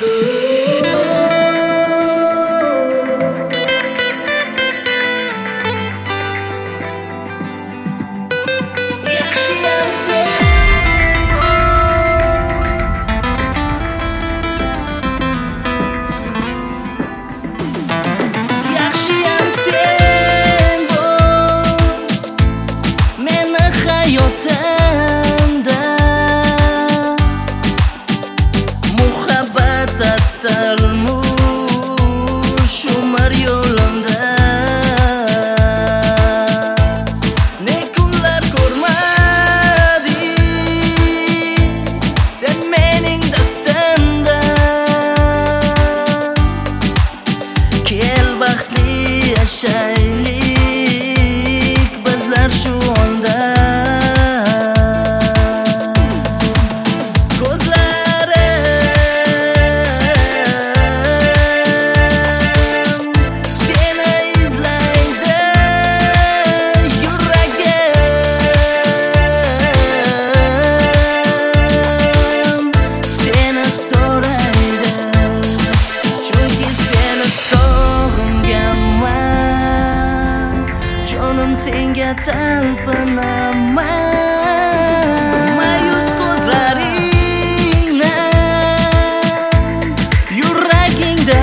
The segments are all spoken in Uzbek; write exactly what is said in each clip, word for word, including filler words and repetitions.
Yashaylik bizlar shu onda. Ko'zlarim seni izlaydi, yuragim seni so'raydi, chunki seni sog'inganman, jonim senga talpinaman. Mayus ko'zlaringdan yuragingda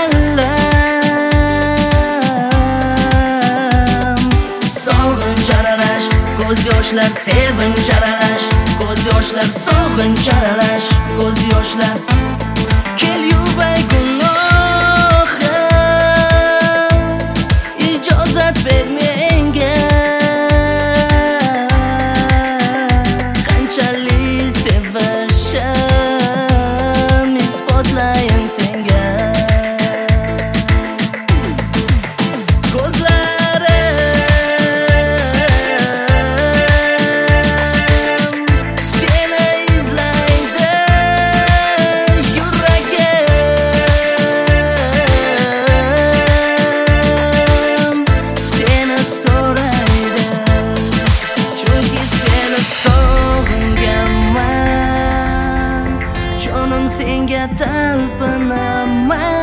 alam, sog'inch aralash, ko'z yoshlar, sevinch aralash, ko'z yoshlar, sog'inch aralash, ko'z yoshlar. Kel yuvay gunohim, ijozat ber menga, qanchalik sevishim isbotlayin senga. Ko'zlarim seni izlaydi, yuragim seni so'raydi, chunki seni sog'inganman, jonim senga talpinaman.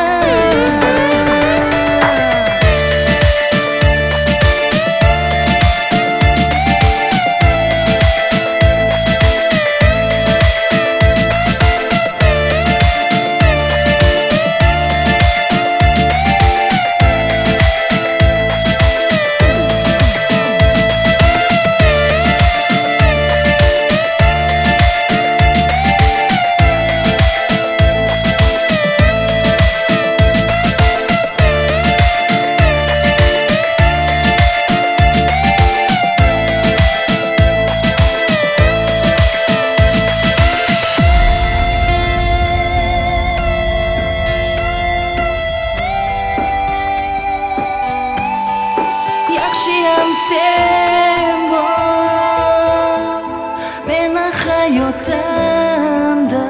Yaxshiyam sen bor meni hayotimda,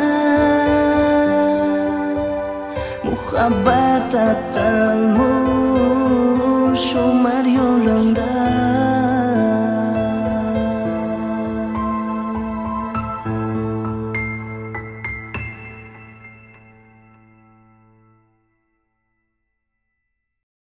muhabbat atalmush umr yo'limda.